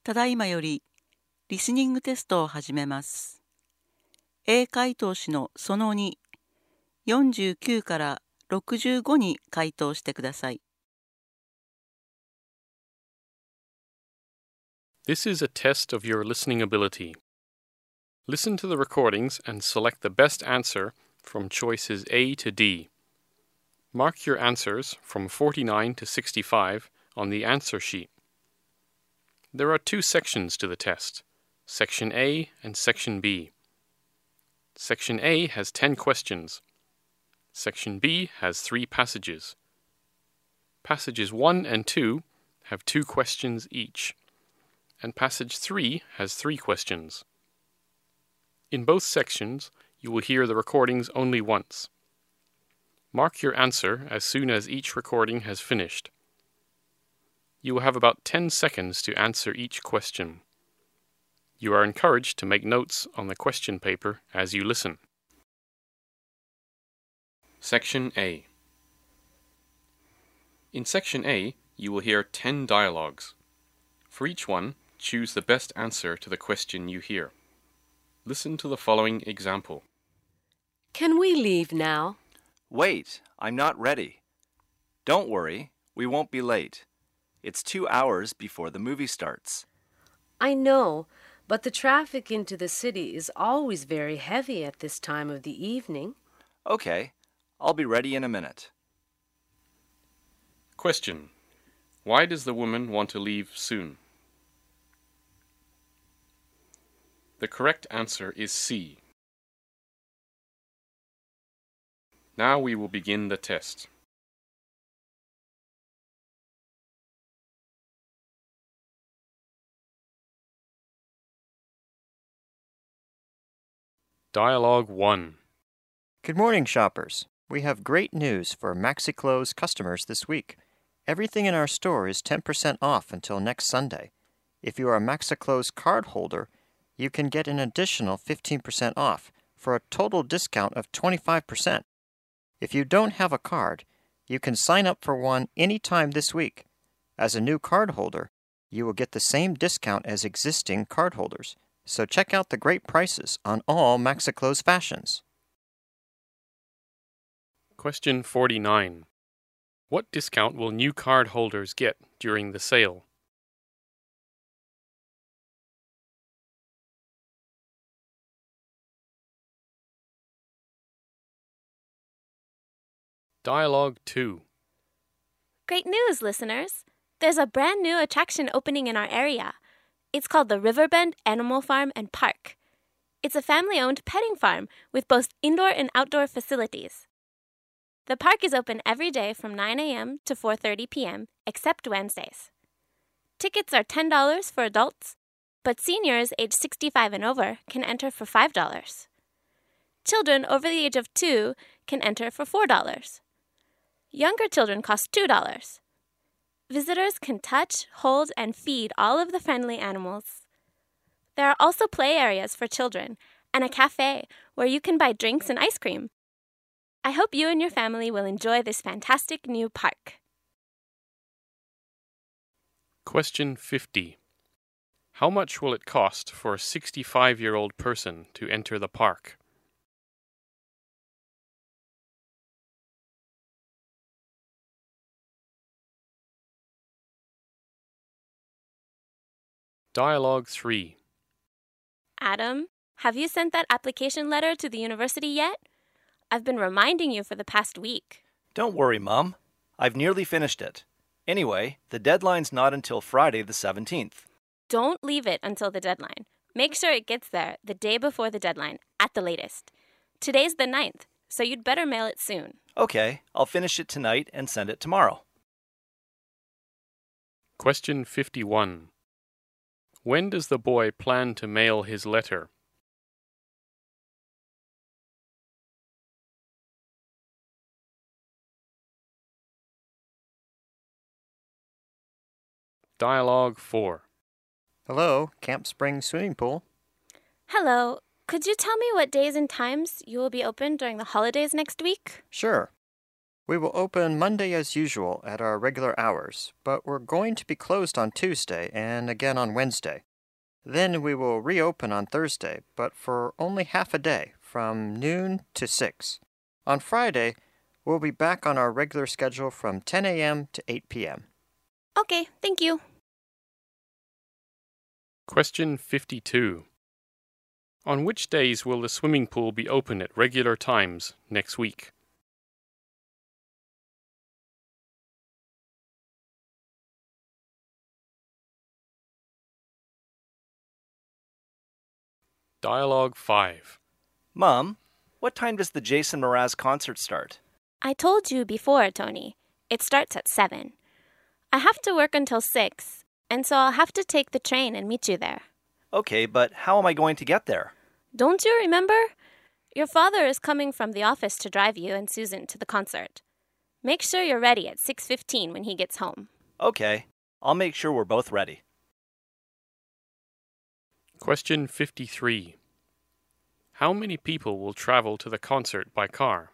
ただいまよりリスニングテストを始めます。A 回答詞のその2、49から65に回答してください。 This is a test of your listening ability. Listen to the recordings and select the best answer from choices A to D. Mark your answers from 49 to 65 on the answer sheet. There are two sections to the test, Section A and Section B. Section A has 10 questions. Section B has 3 passages. Passages 1 and 2 have 2 questions each, and Passage 3 has 3 questions. In both sections, you will hear the recordings only once. Mark your answer as soon as each recording has finished. You will have about 10 seconds to answer each question. You are encouraged to make notes on the question paper as you listen. Section A. In Section A, you will hear 10 dialogues. For each one, choose the best answer to the question you hear. Listen to the following example. Can we leave now? Wait, I'm not ready. Don't worry, we won't be late. It's 2 hours before the movie starts. I know, but the traffic into the city is always very heavy at this time of the evening. Okay, I'll be ready in a minute. Question. Why does the woman want to leave soon? The correct answer is C. Now we will begin the test. Dialogue 1. Good morning, shoppers. We have great news for MaxiClose customers this week. Everything in our store is 10% off until next Sunday. If you are a MaxiClose card holder, you can get an additional 15% off for a total discount of 25%. If you don't have a card, you can sign up for one anytime this week. As a new card holder, you will get the same discount as existing card holders. So check out the great prices on all MaxiClose fashions. Question 49. What discount will new card holders get during the sale? Dialogue 2. Great news, listeners! There's a brand new attraction opening in our area. It's called the Riverbend Animal Farm and Park. It's a family-owned petting farm with both indoor and outdoor facilities. The park is open every day from 9 a.m. to 4:30 p.m., except Wednesdays. Tickets are $10 for adults, but seniors age 65 and over can enter for $5. Children over the age of 2 can enter for $4. Younger children cost $2. Visitors can touch, hold, and feed all of the friendly animals. There are also play areas for children and a cafe where you can buy drinks and ice cream. I hope you and your family will enjoy this fantastic new park. Question 50. How much will it cost for a 65-year-old person to enter the park? Dialogue 3. Adam, have you sent that application letter to the university yet? I've been reminding you for the past week. Don't worry, Mom. I've nearly finished it. Anyway, the deadline's not until Friday the 17th. Don't leave it until the deadline. Make sure it gets there the day before the deadline, at the latest. Today's the 9th, so you'd better mail it soon. Okay, I'll finish it tonight and send it tomorrow. Question 51. When does the boy plan to mail his letter? Dialogue 4. Hello, Camp Spring Swimming Pool. Hello. Could you tell me what days and times you will be open during the holidays next week? Sure. We will open Monday as usual at our regular hours, but we're going to be closed on Tuesday and again on Wednesday. Then we will reopen on Thursday, but for only half a day, from noon to 6. On Friday, we'll be back on our regular schedule from 10 a.m. to 8 p.m. Okay, thank you. Question 52. On which days will the swimming pool be open at regular times next week? Dialogue 5. Mom, what time does the Jason Mraz concert start? I told you before, Tony. It starts at 7. I have to work until 6, and so I'll have to take the train and meet you there. Okay, but how am I going to get there? Don't you remember? Your father is coming from the office to drive you and Susan to the concert. Make sure you're ready at 6:15 when he gets home. Okay, I'll make sure we're both ready. Question 53. How many people will travel to the concert by car?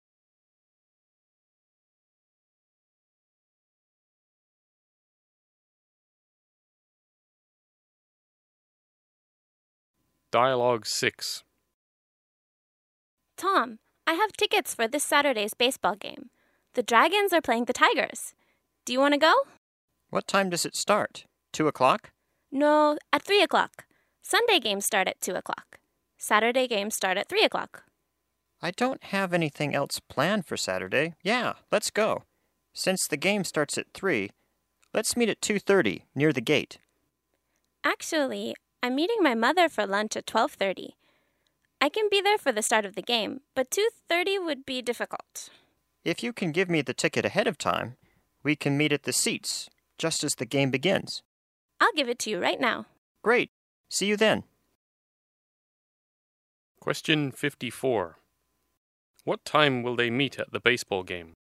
Dialogue 6. Tom, I have tickets for this Saturday's baseball game. The Dragons are playing the Tigers. Do you want to go? What time does it start? 2 o'clock? No, at 3 o'clock. Sunday games start at 2 o'clock. Saturday games start at 3 o'clock. I don't have anything else planned for Saturday. Yeah, let's go. Since the game starts at 3, let's meet at 2:30 near the gate. Actually, I'm meeting my mother for lunch at 12:30. I can be there for the start of the game, but 2:30 would be difficult. If you can give me the ticket ahead of time, we can meet at the seats just as the game begins. I'll give it to you right now. Great. See you then. Question 54. What time will they meet at the baseball game?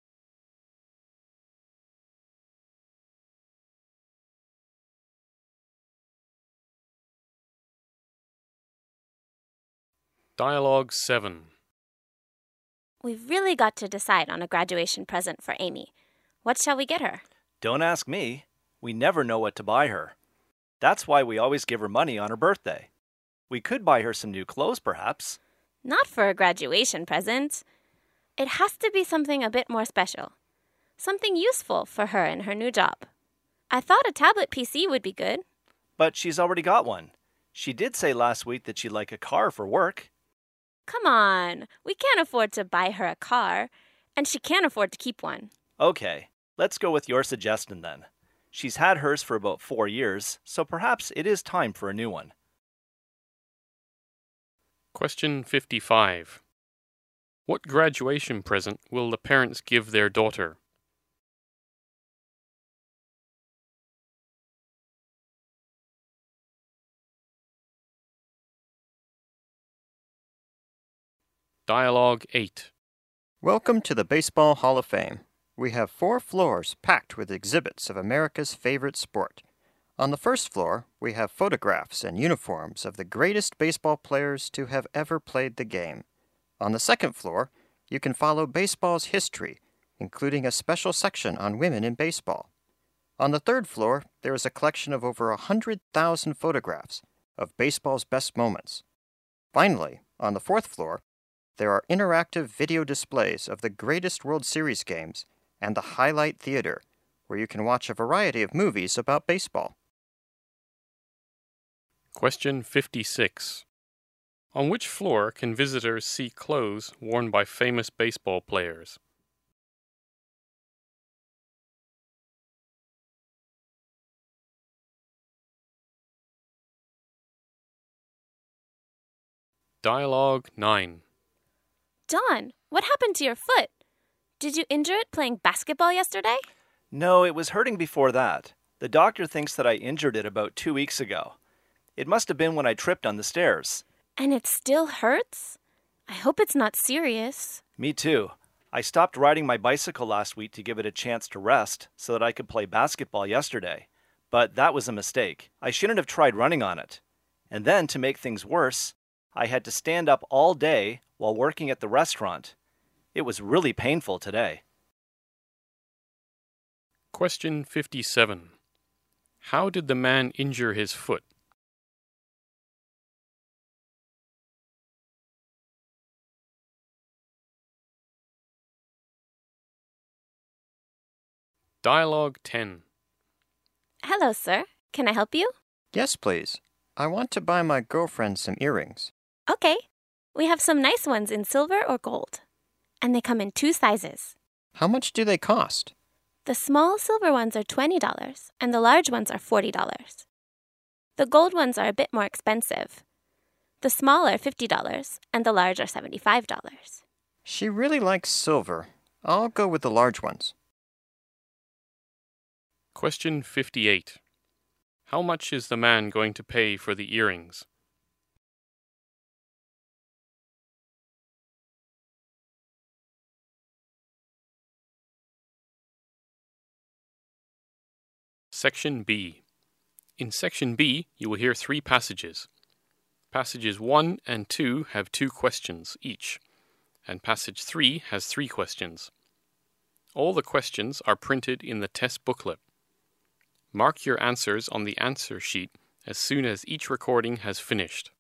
Dialogue 7. We've really got to decide on a graduation present for Amy. What shall we get her? Don't ask me. We never know what to buy her. That's why we always give her money on her birthday. We could buy her some new clothes, perhaps. Not for a graduation present. It has to be something a bit more special. Something useful for her in her new job. I thought a tablet PC would be good. But she's already got one. She did say last week that she'd like a car for work. Come on, we can't afford to buy her a car, and she can't afford to keep one. Okay, let's go with your suggestion then. She's had hers for about 4 years, so perhaps it is time for a new one. Question 55. What graduation present will the parents give their daughter? Dialogue 8. Welcome to the Baseball Hall of Fame. We have 4 floors packed with exhibits of America's favorite sport. On the first floor, we have photographs and uniforms of the greatest baseball players to have ever played the game. On the second floor, you can follow baseball's history, including a special section on women in baseball. On the third floor, there is a collection of over 100,000 photographs of baseball's best moments. Finally, on the fourth floor, there are interactive video displays of the greatest World Series games and the Highlight Theater, where you can watch a variety of movies about baseball. Question 56. On which floor can visitors see clothes worn by famous baseball players? Dialogue 9. Don, what happened to your foot? Did you injure it playing basketball yesterday? No, it was hurting before that. The doctor thinks that I injured it about 2 weeks ago. It must have been when I tripped on the stairs. And it still hurts? I hope it's not serious. Me too. I stopped riding my bicycle last week to give it a chance to rest so that I could play basketball yesterday. But that was a mistake. I shouldn't have tried running on it. And then, to make things worse, I had to stand up all day while working at the restaurant. It was really painful today. Question 57. How did the man injure his foot? Dialogue 10. Hello, sir. Can I help you? Yes, please. I want to buy my girlfriend some earrings. Okay. We have some nice ones in silver or gold. And they come in 2 sizes. How much do they cost? The small silver ones are $20 and the large ones are $40. The gold ones are a bit more expensive. The small are $50 and the large are $75. She really likes silver. I'll go with the large ones. Question 58. How much is the man going to pay for the earrings? Section B. In Section B, you will hear 3 passages. Passages 1 and 2 have 2 questions each, and Passage 3 has 3 questions. All the questions are printed in the test booklet. Mark your answers on the answer sheet as soon as each recording has finished.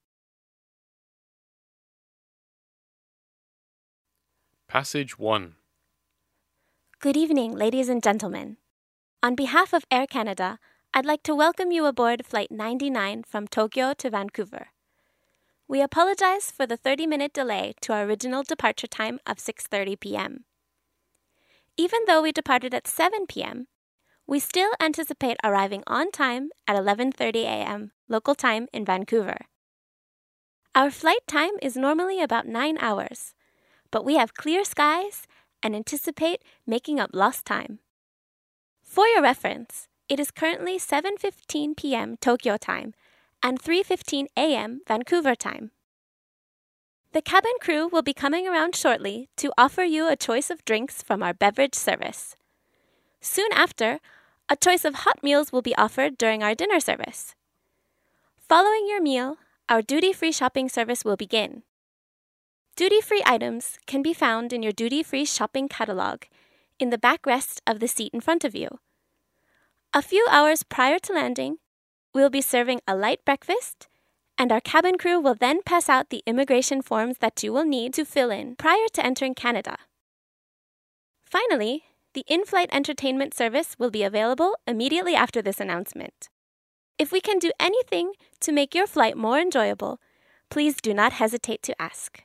Passage 1. Good evening, ladies and gentlemen. On behalf of Air Canada, I'd like to welcome you aboard Flight 99 from Tokyo to Vancouver. We apologize for the 30-minute delay to our original departure time of 6:30 p.m. Even though we departed at 7 p.m., we still anticipate arriving on time at 11:30 a.m. local time in Vancouver. Our flight time is normally about 9 hours, but we have clear skies and anticipate making up lost time. For your reference, it is currently 7:15 p.m. Tokyo time and 3:15 a.m. Vancouver time. The cabin crew will be coming around shortly to offer you a choice of drinks from our beverage service. Soon after, a choice of hot meals will be offered during our dinner service. Following your meal, our duty-free shopping service will begin. Duty-free items can be found in your duty-free shopping catalog in the backrest of the seat in front of you. A few hours prior to landing, we'll be serving a light breakfast, and our cabin crew will then pass out the immigration forms that you will need to fill in prior to entering Canada. Finally, the in-flight entertainment service will be available immediately after this announcement. If we can do anything to make your flight more enjoyable, please do not hesitate to ask.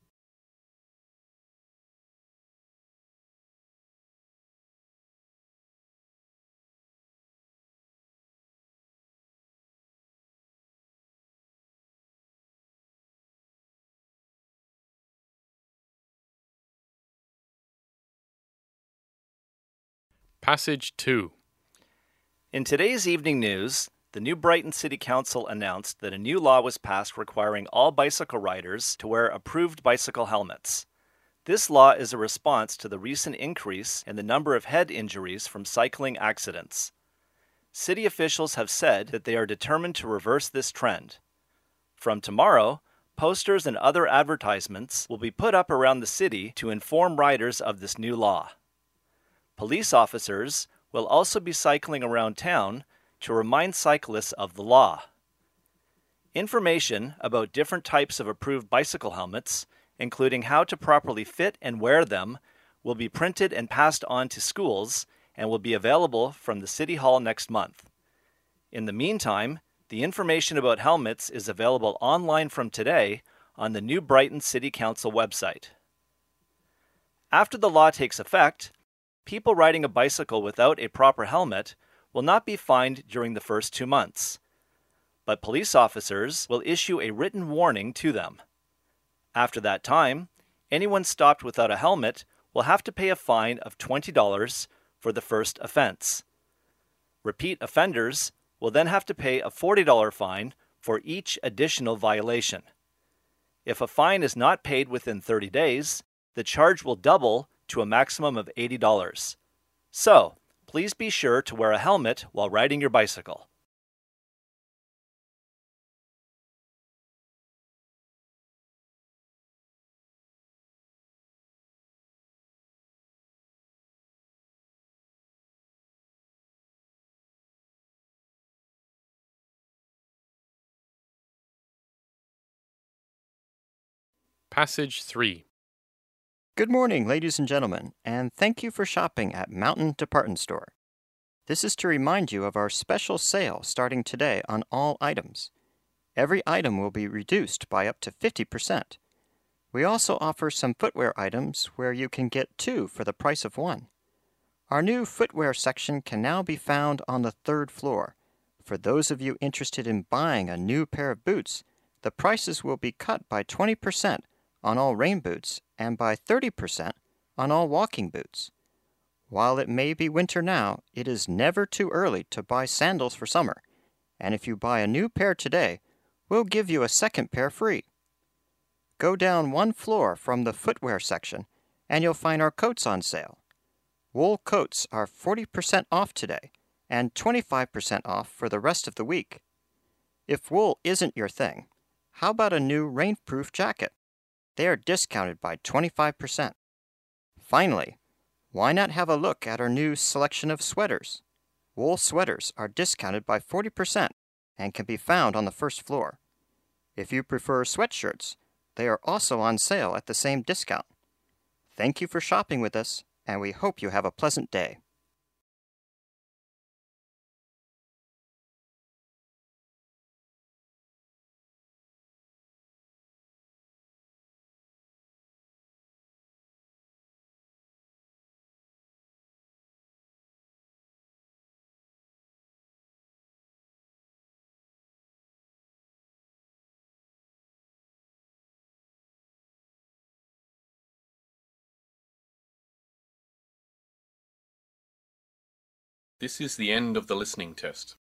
Passage 2. In today's evening news, the New Brighton City Council announced that a new law was passed requiring all bicycle riders to wear approved bicycle helmets. This law is a response to the recent increase in the number of head injuries from cycling accidents. City officials have said that they are determined to reverse this trend. From tomorrow, posters and other advertisements will be put up around the city to inform riders of this new law. Police officers will also be cycling around town to remind cyclists of the law. Information about different types of approved bicycle helmets, including how to properly fit and wear them, will be printed and passed on to schools and will be available from the City Hall next month. In the meantime, the information about helmets is available online from today on the New Brighton City Council website. After the law takes effect, people riding a bicycle without a proper helmet will not be fined during the first 2 months, but police officers will issue a written warning to them. After that time, anyone stopped without a helmet will have to pay a fine of $20 for the first offense. Repeat offenders will then have to pay a $40 fine for each additional violation. If a fine is not paid within 30 days, the charge will double to a maximum of $80. So, please be sure to wear a helmet while riding your bicycle. Passage 3. Good morning, ladies and gentlemen, and thank you for shopping at Mountain Department Store. This is to remind you of our special sale starting today on all items. Every item will be reduced by up to 50%. We also offer some footwear items where you can get 2 for the price of 1. Our new footwear section can now be found on the 3rd floor. For those of you interested in buying a new pair of boots, the prices will be cut by 20% on all rain boots and by 30% on all walking boots. While it may be winter now, it is never too early to buy sandals for summer, and if you buy a new pair today, we'll give you a second pair free. Go down 1 floor from the footwear section, and you'll find our coats on sale. Wool coats are 40% off today, and 25% off for the rest of the week. If wool isn't your thing, how about a new rainproof jacket? They are discounted by 25%. Finally, why not have a look at our new selection of sweaters? Wool sweaters are discounted by 40% and can be found on the 1st floor. If you prefer sweatshirts, they are also on sale at the same discount. Thank you for shopping with us, and we hope you have a pleasant day. This is the end of the listening test.